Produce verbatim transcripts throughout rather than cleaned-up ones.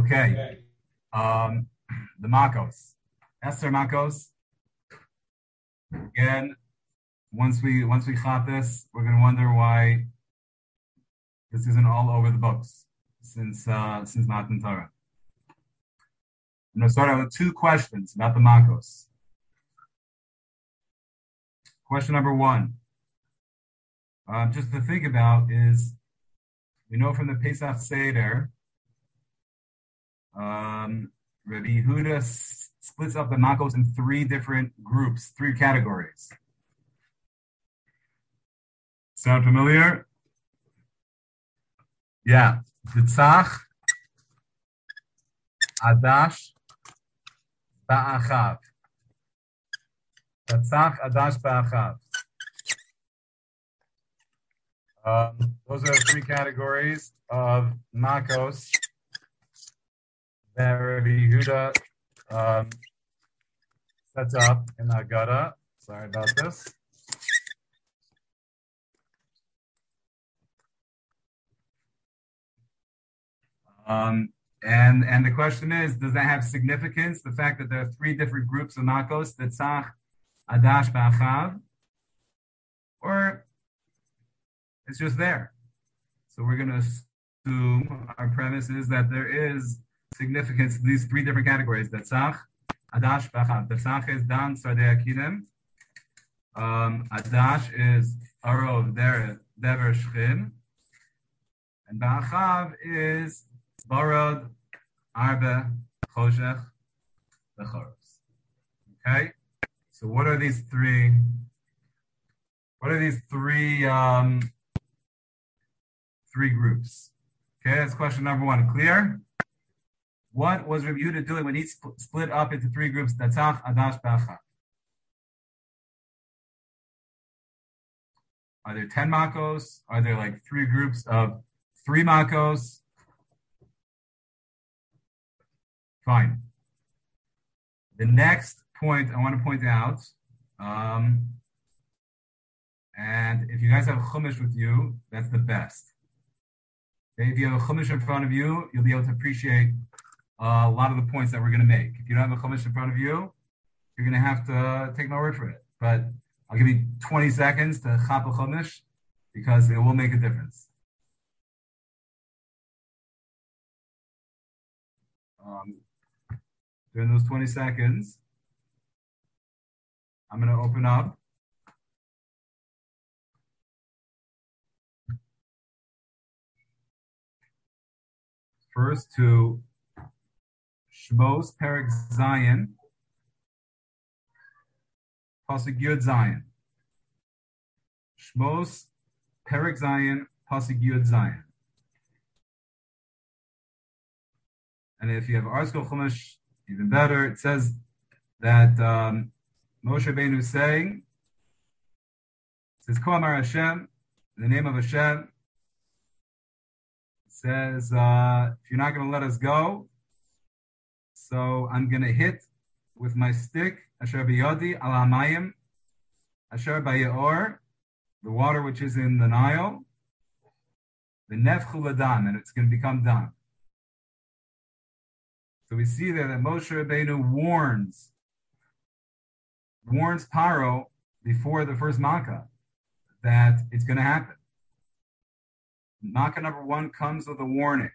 Okay. Um, the Makos. Esther Makos. Again, once we once we caught this, we're gonna wonder why this isn't all over the books since uh, since Matan Torah. I'm gonna start out with two questions about the Makos. Question number one, uh, just to think about, is we know from the Pesach Seder, um, Rabbi Yehuda s- splits up the Makos in three different groups, three categories. Sound familiar? Yeah. Titzach, Adash, Ba'achav. Titzach, Adash, Ba'achav. Um, those are the three categories of Makos that Rabbi Yehuda um, sets up in the Haggadah. Sorry about this. Um, and and the question is, does that have significance? The fact that there are three different groups of Makos, Titzach, Adash, Ba'achav, or it's just there. So we're going to assume, our premise is that there is significance to these three different categories. Titzach, Adash, Ba'achav. Titzach is Dan, Sardei Akinim. Um, Adash is Arov, Dever, Shchin. And Ba'achav is Barad, Arbe, Choshech, Bechoros. Okay? So what are these three? What are these three um, three groups? Okay, that's question number one. Clear? What was Rabbi Yehuda doing when he sp- split up into three groups? Titzach, Adash, Ba'achav. Are there ten Makos? Are there like three groups of three Makos? Fine. The next point I want to point out, um, and if you guys have a Chumash with you, that's the best. Okay, if you have a Chumash in front of you, you'll be able to appreciate uh, a lot of the points that we're going to make. If you don't have a Chumash in front of you, you're going to have to take my word for it. But I'll give you twenty seconds to chap a Chumash because it will make a difference. Um, during those twenty seconds, I'm going to open up first to Shmos Perek Zion, Pasuk Yud Zion. Shmos Perek Zion, Pasuk Yud Zion. And if you have Arskol Chumash, even better. It says that um, Moshe Rabbeinu is saying, it says, Ko Amar Hashem, in the name of Hashem. It says, uh, if you're not going to let us go, so I'm going to hit with my stick, Asher B'yodi, Al Hamayim, Asher B'yaor, the water which is in the Nile, the Nefchu L'dan, and it's going to become dam. So we see there that Moshe Rabbeinu warns, warns Paro before the first Makkah that it's going to happen. Makkah number one comes with a warning.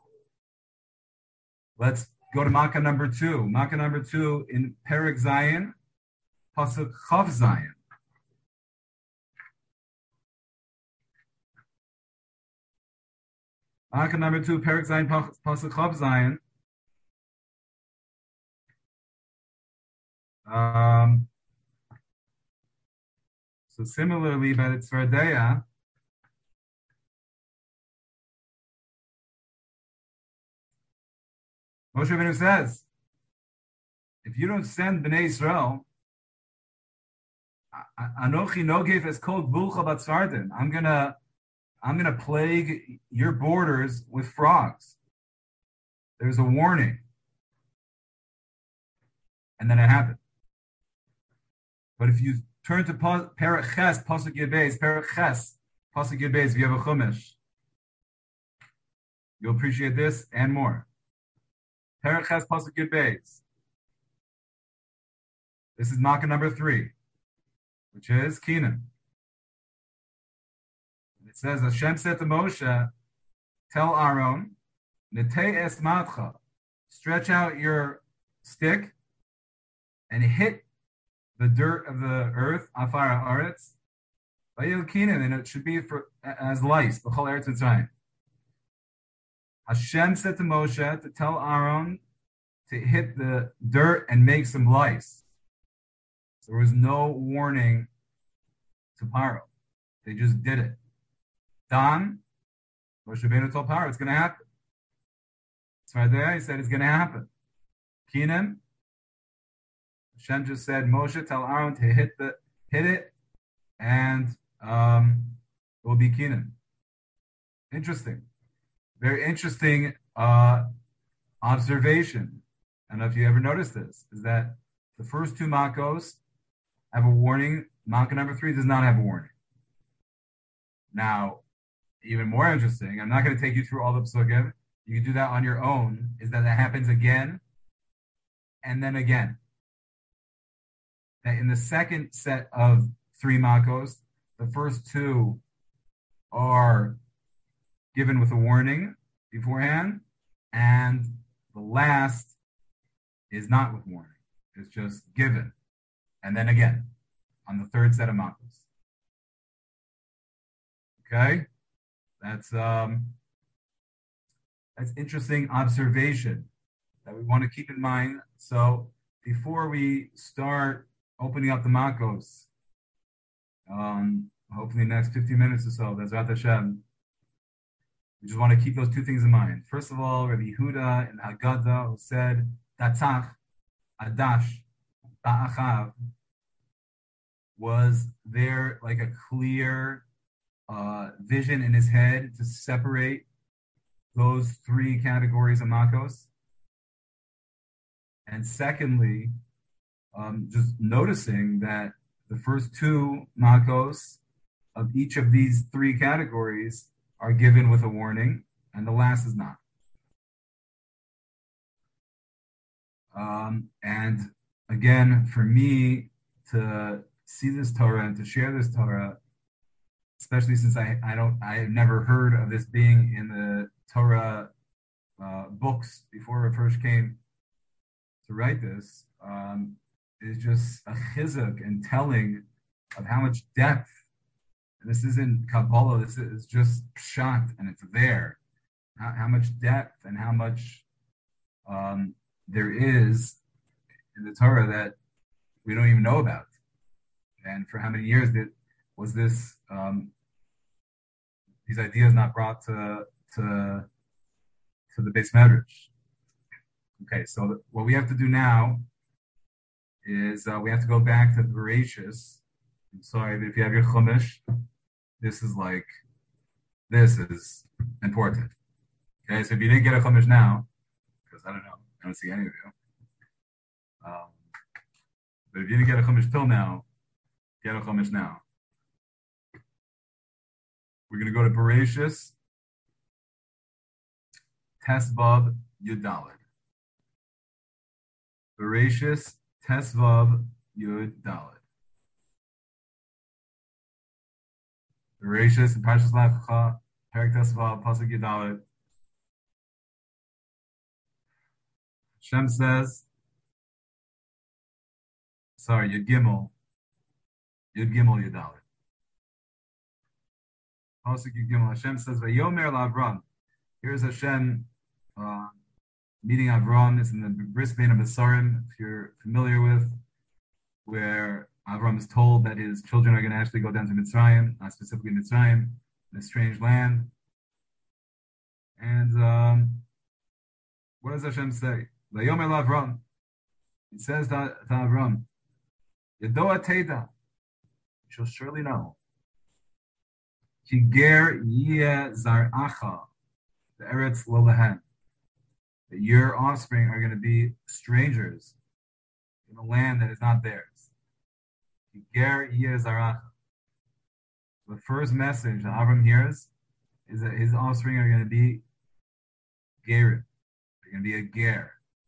Let's go to Makkah number two. Makkah number two in Perek Zion, Pasuk Chav Zion. Makkah number two, Perek Zion, Pasuk Chav Zion. Um, so similarly, by the Tzvardeya, Moshe Rabbeinu says, if you don't send Bnei Israel, Anochi Nogef is called Bulcha Batzarden. I'm gonna, I'm gonna plague your borders with frogs. There's a warning, and then it happened. But if you turn to Perek Ches, Pasuk Yud Beis, Perek Ches, Pasuk Yud Beis, if you have a Chumash, you'll appreciate this and more. Perches Pasuk Yud Beis. This is Makkah number three, which is Kenan. It says, Hashem said to Moshe, tell Aaron, Netei es matcha, stretch out your stick and hit the dirt of the earth, afar haaretz, vayil Kenan, and it should be for as lice, b'chol eretz Mitzrayim. Hashem said to Moshe to tell Aaron to hit the dirt and make some lice. There was no warning to Paro. They just did it. Dan, Moshe Rabbeinu told Paro, it's going to happen. So right there, he said it's going to happen. Kenan, Hashem just said, Moshe, tell Aaron to hit the hit it, and um, it will be Kenan. Interesting. Very interesting uh, observation. I don't know if you ever noticed this, is that the first two Makos have a warning. Makkah number three does not have a warning. Now, even more interesting, I'm not going to take you through all the psukim. You can do that on your own, is that that happens again and then again. That in the second set of three Makos, the first two are given with a warning beforehand, and the last is not with warning. It's just given. And then again, on the third set of Makos. Okay? That's um that's interesting observation that we want to keep in mind. So before we start opening up the Makos, um, hopefully in the next fifteen minutes or so, that's Rat Hashem, we just want to keep those two things in mind. First of all, Rabbi Yehuda in Haggadah who said, Tatzach, Adash, Ta'achav, was there like a clear uh, vision in his head to separate those three categories of Makos? And secondly, um, just noticing that the first two Makos of each of these three categories are given with a warning, and the last is not. Um, and again, for me to see this Torah and to share this Torah, especially since I, I don't I have never heard of this being in the Torah uh, books before I first came to write this, um, is just a chizuk and telling of how much depth. And this isn't Kabbalah, this is just pshat, and it's there. How, how much depth and how much um, there is in the Torah that we don't even know about. And for how many years did was this um, these ideas not brought to to to the Beis Medrash? Okay, so the, what we have to do now is uh, we have to go back to the Bereshis. I'm sorry, but if you have your Chumash, this is like this is important. Okay, so if you didn't get a Chumash now, because I don't know, I don't see any of you. Um, but if you didn't get a Chumash till now, get a Chumash now. We're going to go to Bereshis, Tesvav Yud Daled. Bereshis, Tesvav Yud Daled. Bereshis, and Parshas Lech Lecha, Perek Tesvav, Pasuk Yud Daled. Hashem says, sorry, Yud Gimel, Yud Gimel Yud Daled. Pasuk Yud Gimel, Hashem says, Vayomer LaAvram. Here's Hashem uh, meeting Avram. It's in the Bris Bein HaBesarim, if you're familiar with, where Avram is told that his children are going to actually go down to Mitzrayim, not specifically Mitzrayim, in a strange land. And um, what does Hashem say? Vayomer LaAvram. He says to, to Avram, Yedoa Teda, you shall surely know. Ki ger yeh zar'acha, the Eretz lo lahem, that your offspring are going to be strangers in a land that is not theirs. Ki ger yeh zar'acha. The first message that Avram hears is that his offspring are going to be gerim. They're going to be a ger.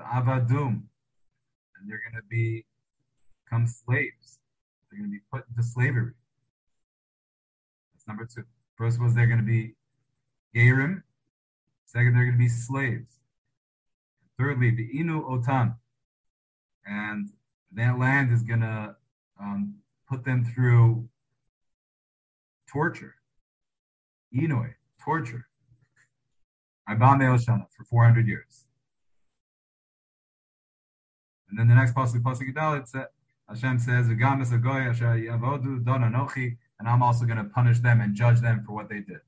the avadum, and they're going to be become slaves. They're going to be put into slavery. That's number two. First was they're going to be gerim. Second, they're going to be slaves. Thirdly, the inu otam, and that land is going to um, put them through torture. Inoi, torture. Arba me'oshana, for four hundred years. And then the next pasuk, pasuk Yudal, Hashem says, "V'gam esagoy asher yavodu don anochi," and I'm also going to punish them and judge them for what they did.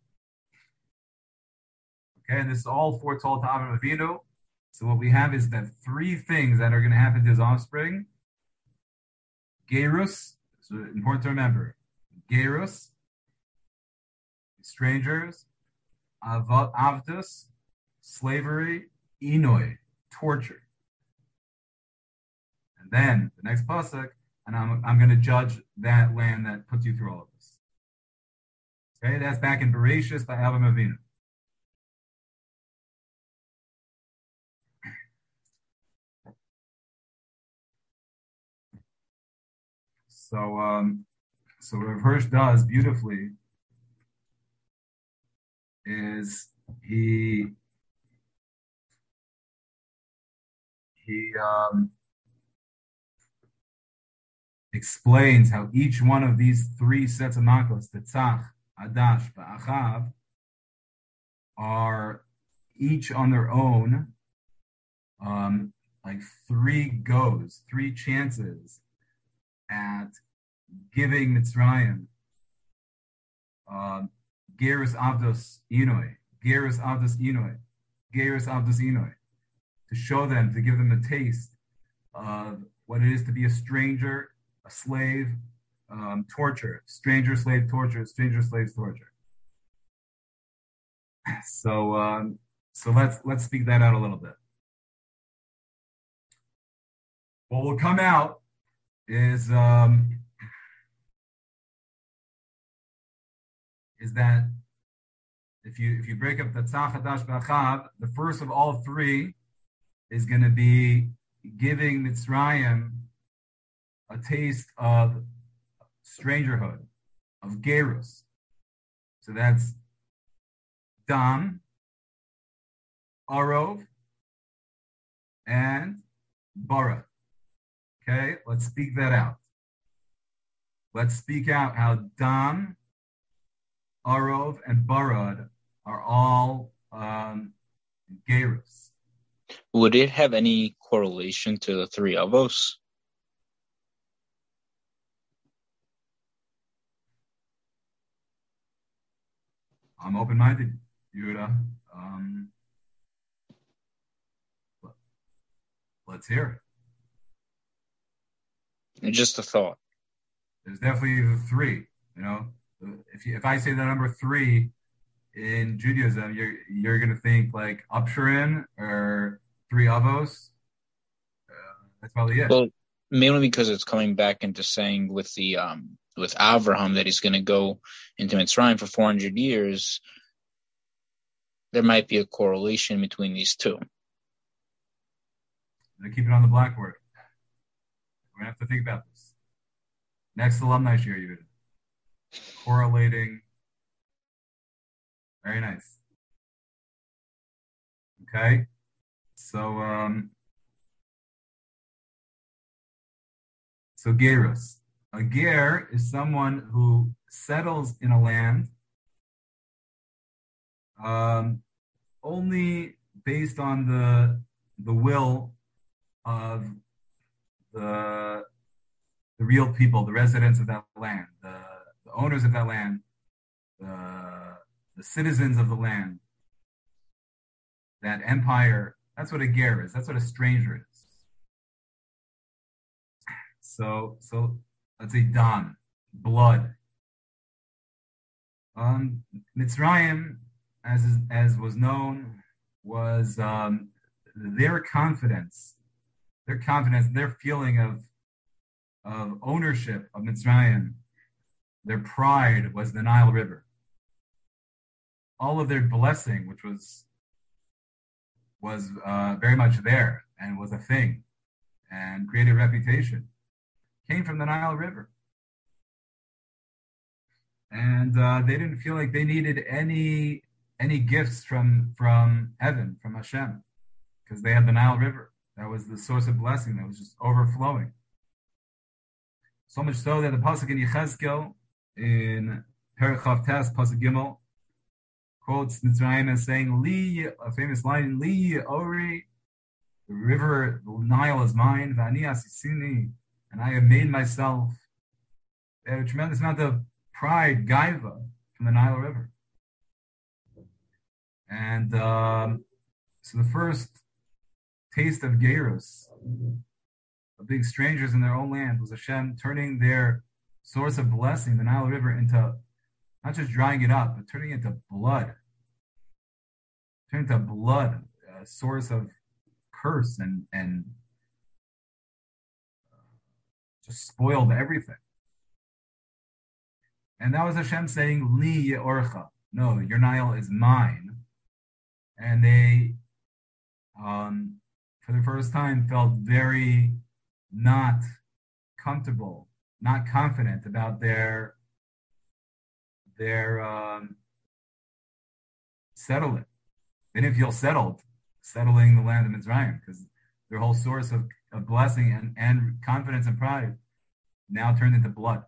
Okay, and this is all foretold to Avraham Avinu. So what we have is that three things that are going to happen to his offspring. Gerus, so important to remember. Gerus, strangers. Avdus, slavery. Inoi, torture. And then the next pasuk, and I'm I'm going to judge that land that puts you through all of this. Okay, that's back in Bereshis by Avraham Avinu. So, um, so what Hirsch does beautifully is he he um, explains how each one of these three sets of makos, Tetzach, Adash, Ba'achav, are each on their own, um, like three goes, three chances at giving Mitzrayim uh, Gerus Avdos Inoi, Gerus Avdos Inoi, Gerus Avdos Inoi, to show them, to give them a taste of what it is to be a stranger, a slave, um, torture, stranger slave torture, stranger slaves torture. So, um, so let's let's speak that out a little bit. What will come out is um, is that if you if you break up the Tzach Hadash B'Achav, the first of all three is going to be giving Mitzrayim a taste of strangerhood, of gerus. So that's dam, arov, and bara. Okay, let's speak that out. Let's speak out how dam, arov, and barad are all um, gerus. Would it have any correlation to the three avos? I'm open-minded, Yehuda. Um, let's hear it. Just a thought. There's definitely the three. You know, if you, if I say the number three in Judaism, you're you're gonna think like Upshurin or three avos. Uh, that's probably it. Well, mainly because it's coming back into saying with the um. with Avraham that he's going to go into Mitzrayim for four hundred years, there might be a correlation between these two. They keep it on the blackboard. We're going to have to think about this. Next alumni year, you correlating. Very nice. Okay. So, um, so Gerus. A ger is someone who settles in a land um, only based on the the will of the the real people, the residents of that land, the, the owners of that land, the the citizens of the land, that empire. That's what a ger is. That's what a stranger is. So so. Let's say dam, blood. Um, Mitzrayim, as is, as was known, was um, their confidence, their confidence, their feeling of of ownership of Mitzrayim. Their pride was the Nile River. All of their blessing, which was was uh, very much there, and was a thing and created a reputation came from the Nile River. And uh, they didn't feel like they needed any any gifts from from heaven, from Hashem, because they had the Nile River. That was the source of blessing that was just overflowing. So much so that the pasuk in Yechezkel in Perek Chav Tes pasuk Gimel quotes Mitzrayim as saying, "Li," a famous line, "Li Ori, the river, the Nile is mine, V'ani asisini, and I have made myself." They had a tremendous amount of pride, gaiva, from the Nile River. And um, so the first taste of Gerus, of being strangers in their own land, was Hashem turning their source of blessing, the Nile River, into not just drying it up, but turning it into blood. Turning it into blood, a source of curse and, and just spoiled everything. And that was Hashem saying, Li Ye'orcha. No, your Nile is mine. And they, um, for the first time, felt very not comfortable, not confident about their, their um, settlement. They didn't feel settled, settling the land of Mitzrayim, because their whole source of, of blessing and, and confidence and pride now turned into blood.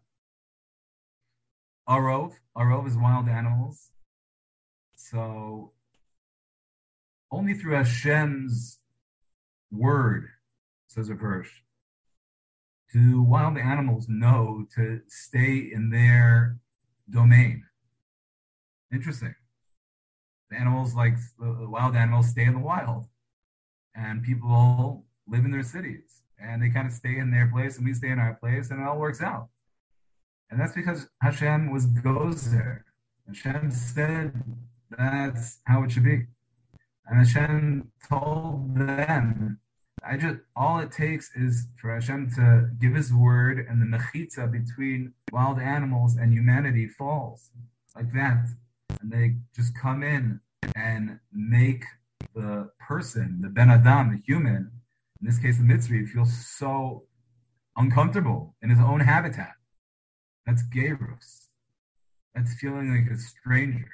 Arov, Arov is wild animals. So only through Hashem's word, says Rav Hirsch, do wild animals know to stay in their domain. Interesting. The animals, like the wild animals, stay in the wild, and people live in their cities, and they kind of stay in their place, and we stay in our place, and it all works out. And that's because Hashem was goes there. Hashem said that's how it should be. And Hashem told them, I just all it takes is for Hashem to give his word, and the mechitza between wild animals and humanity falls like that. And they just come in and make the person, the Ben Adam, the human, in this case the Mitzri, feel so uncomfortable in his own habitat. That's Gerus. That's feeling like a stranger.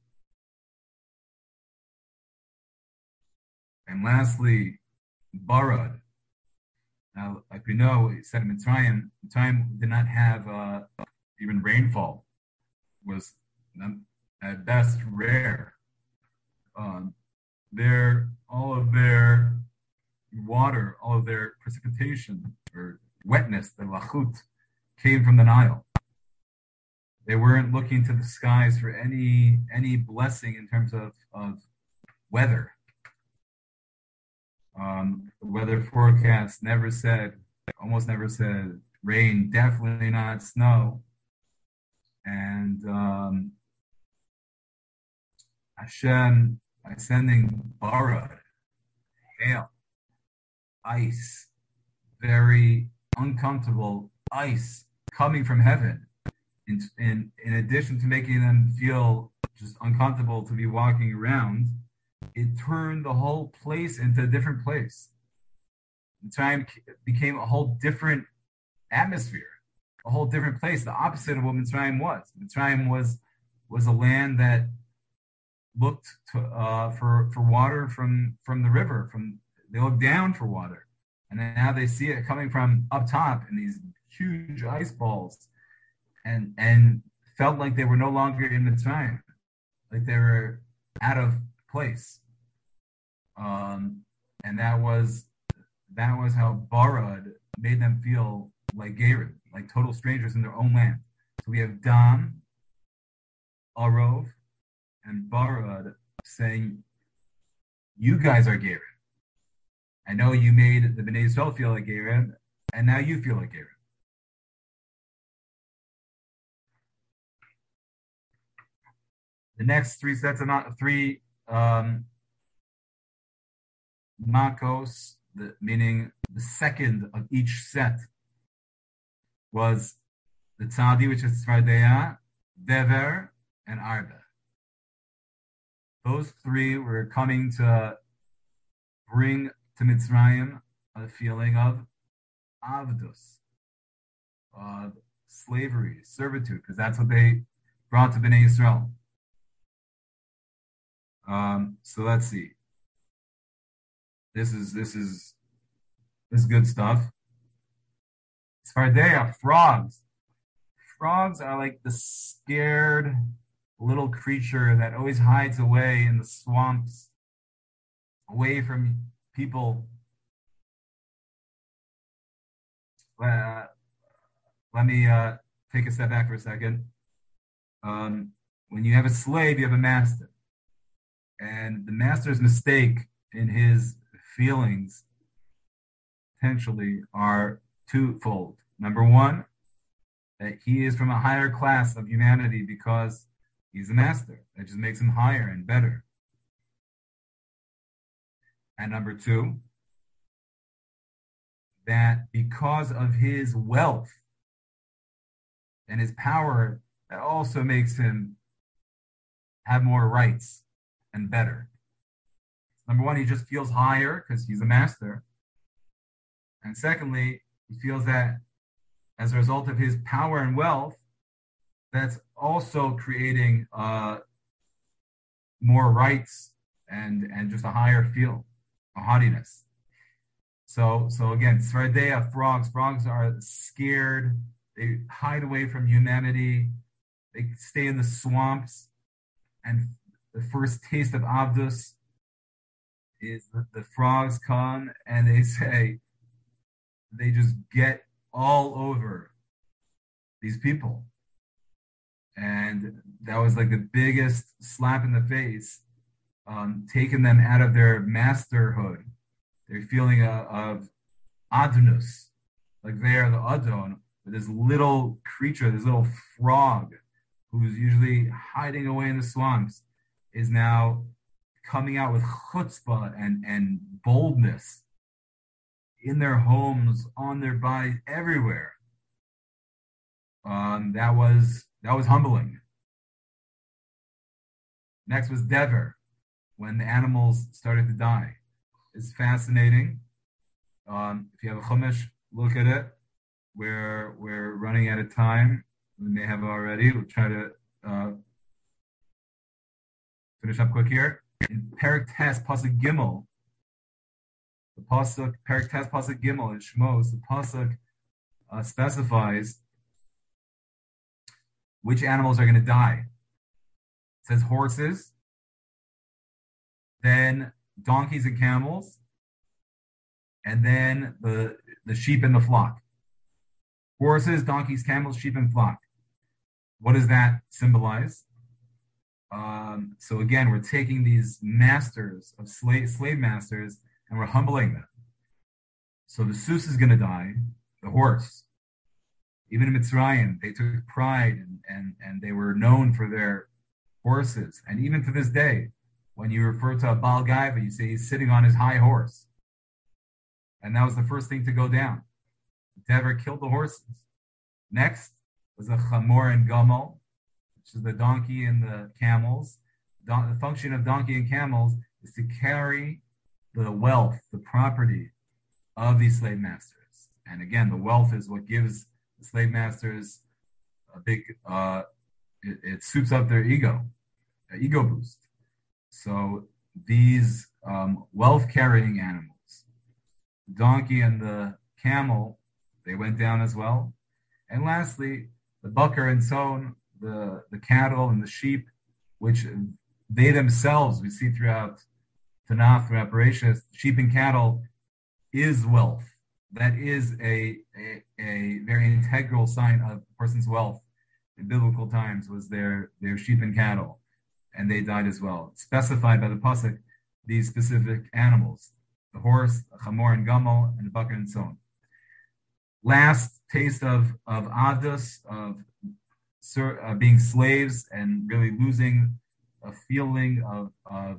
And lastly, Barad. Now, like we know, it said in Mitzrayim, Mitzrayim did not have uh, even rainfall. It was at best rare. Um, their all of their water, all of their precipitation or wetness, the lachut, came from the Nile. They weren't looking to the skies for any any blessing in terms of, of weather. Um, the weather forecast never said, almost never said rain, definitely not snow. And um, Hashem, by sending barad, hail, ice, very uncomfortable ice coming from heaven, in, in, in addition to making them feel just uncomfortable to be walking around, it turned the whole place into a different place. Mitzrayim became a whole different atmosphere, a whole different place, the opposite of what Mitzrayim was. Mitzrayim was was a land that looked to, uh, for for water from from the river. From they looked down for water, and then now they see it coming from up top in these huge ice balls, and and felt like they were no longer in Mitzrayim, like they were out of place. Um, and that was that was how Barad made them feel like Gerid, like total strangers in their own land. So we have Dan, Arov, and Barad saying, you guys are Gerid. I know you made the Bnei Yisrael feel like Gerid, and now you feel like Gerid. The next three sets of not three um, makos, the, meaning the second of each set, was the tzadi, which is tzvardeya, dever, and arba. Those three were coming to bring to Mitzrayim a feeling of avdus, of slavery, servitude, because that's what they brought to Bnei Yisrael. Um, so let's see. This is this is this is good stuff. Svardeya, frogs. Frogs are like the scared little creature that always hides away in the swamps, away from people. Uh, let me uh, take a step back for a second. Um, when you have a slave, you have a master. And the master's mistake in his feelings potentially are twofold. Number one, that he is from a higher class of humanity because he's a master. That just makes him higher and better. And number two, that because of his wealth and his power, that also makes him have more rights and better. Number one, he just feels higher because he's a master. And secondly, he feels that as a result of his power and wealth, that's also creating uh, more rights and, and just a higher feel, a haughtiness. So, so again, Svardeya, frogs. Frogs are scared. They hide away from humanity. They stay in the swamps. And the first taste of Avdus is the, the frogs come and they say, they just get all over these people. And that was like the biggest slap in the face, um, taking them out of their masterhood. They're feeling a, of adonus, like they are the adon, but this little creature, this little frog, who's usually hiding away in the swamps, is now coming out with chutzpah and, and boldness in their homes, on their bodies, everywhere. Um, that was that was humbling. Next was Dever, when the animals started to die. It's fascinating. Um, if you have a chumash, look at it. We're we're running out of time. We may have already. We'll try to uh, finish up quick here. In Perek Tes Pasuk Gimel, the pasuk Perek Tes Pasuk Gimel in Shmos, the pasuk uh, specifies which animals are going to die. It says horses, then donkeys and camels, and then the the sheep and the flock. Horses, donkeys, camels, sheep, and flock. What does that symbolize? Um, so again, we're taking these masters of slave, slave masters and we're humbling them. So the sus is going to die, the horse. Even in Mitzrayim, they took pride and, and, and they were known for their horses. And even to this day, when you refer to a Baal Gaiva, you say he's sitting on his high horse. And that was the first thing to go down. Dever killed the horses. Next was the Chamor and Gamal, which is the donkey and the camels. Don- the function of donkey and camels is to carry the wealth, the property of these slave masters. And again, the wealth is what gives the slave masters a big, uh, it, it soups up their ego, an ego boost. So these um, wealth-carrying animals, the donkey and the camel, they went down as well. And lastly, the bakar and son, the, the cattle and the sheep, which they themselves, we see throughout Tanakh, throughout Bereshit, sheep and cattle is wealth. That is a, a, a very integral sign of a person's wealth in biblical times, was their, their sheep and cattle. And they died as well. Specified by the pasuk, these specific animals, the horse, the chamor and gamal, and the bakar and son. Last taste of, of adus, of uh, being slaves and really losing a feeling of, of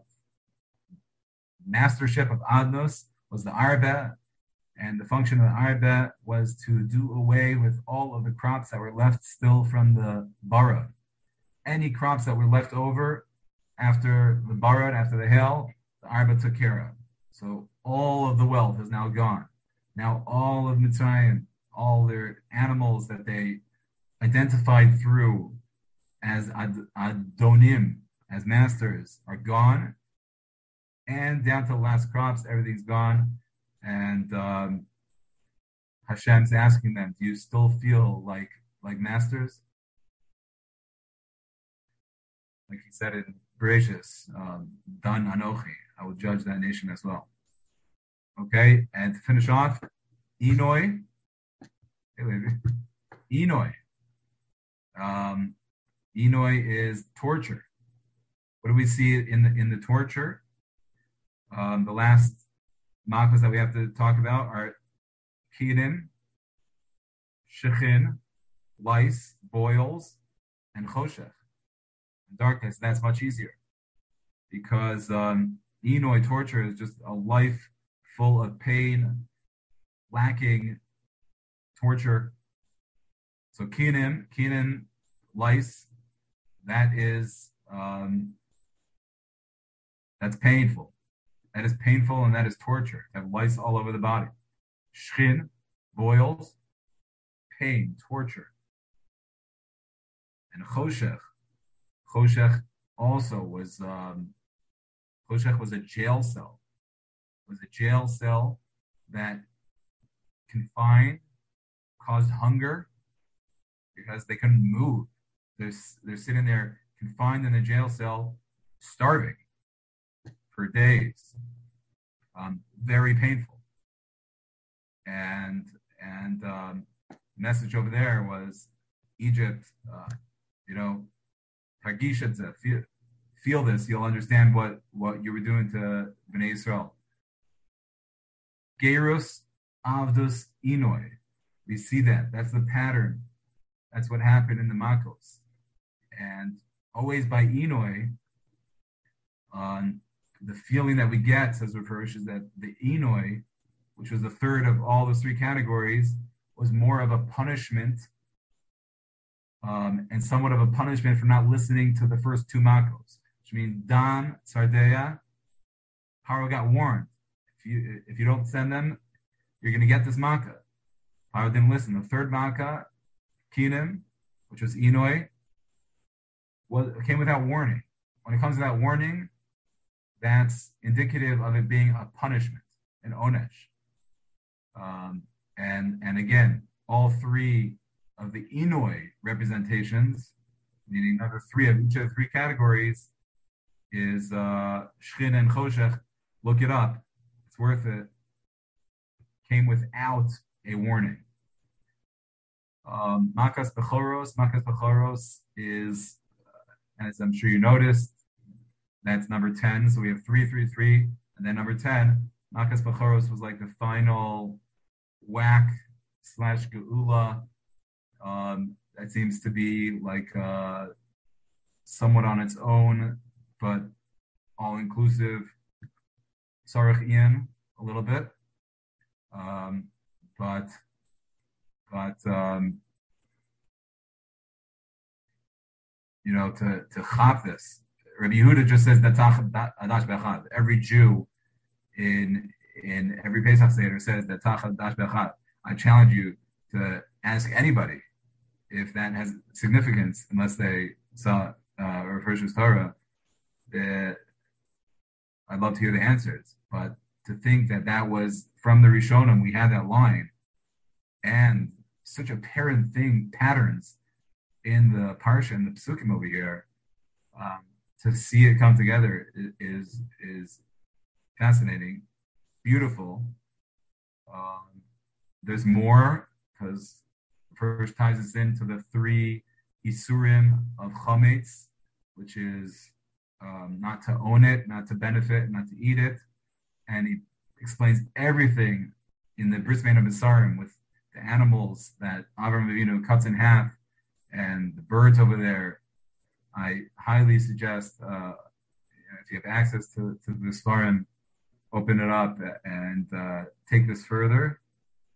mastership of adnos, was the arba. And the function of the arba was to do away with all of the crops that were left still from the barad. Any crops that were left over after the barad, after the hail, the arba took care of. So all of the wealth is now gone. Now all of Mitzrayim, all their animals that they identified through as ad- Adonim, as masters, are gone. And down to the last crops, everything's gone. And um, Hashem's asking them, do you still feel like like masters? Like he said in Bereshis, um, Dan Anochi, I will judge that nation as well. Okay, and to finish off, Enoi, Enoi. Um, Enoi is torture. What do we see in the in the torture? Um, the last makas that we have to talk about are Kinim, Shechin, lice, boils, and Choshech. Darkness. That's much easier because um, Enoi torture is just a life full of pain, lacking torture. So Kinim, Kinim, lice, that is um, that's painful. That is painful and that is torture. To have lice all over the body. Shchin, boils, pain, torture. And Choshech. Choshech also was um, Choshech was a jail cell. It was a jail cell that confined, caused hunger because they couldn't move. They're, they're sitting there confined in a jail cell, starving for days. Um, very painful. And and um, the message over there was Egypt, uh, you know, feel, feel this, you'll understand what, what you were doing to Bnei Yisrael. Gerus Avdus Enoi. We see that. That's the pattern. That's what happened in the Makos. And always by Enoi, um, the feeling that we get, says Rav, is that the Enoi, which was the third of all those three categories, was more of a punishment Um, and somewhat of a punishment for not listening to the first two makos, which means Dan, Sardeya, Paro got warned. If you if you don't send them, you're going to get this makkah. Paro didn't listen. The third makkah, Kinim, which was Enoi, was came without warning. When it comes to that warning, that's indicative of it being a punishment, an onesh. Um, and and again, all three of the Enoi representations, meaning number three of each of the three categories, is uh, Shchin and Choshech. Look it up. It's worth it. Came without a warning. Um, Makas Bechoros. Makas Bechoros is, uh, as I'm sure you noticed, that's number ten. So we have three, three, three. And then number ten, Makas Bechoros was like the final whack slash geula. Um, that seems to be like uh, somewhat on its own, but all-inclusive. Sarach Ian, a little bit, um, but but um, you know, to to chop this, Rabbi Yehuda just says that adash bechad. Every Jew in in every Pesach Seder says that adash bechad. I challenge you to ask anybody if that has significance, unless they saw uh, or Rosh Torah. Uh, I'd love to hear the answers, but to think that that was from the Rishonim, we had that line, and such apparent thing patterns in the Parsha and the Pesukim over here, um, to see it come together is is fascinating, beautiful. Um, there's more because. First ties us into the three Isurim of Chametz, which is um, not to own it, not to benefit, not to eat it. And he explains everything in the Bris Bein HaBesarim with the animals that Avraham Avinu cuts in half and the birds over there. I highly suggest, uh, if you have access to, to the Svarim, open it up and uh, take this further.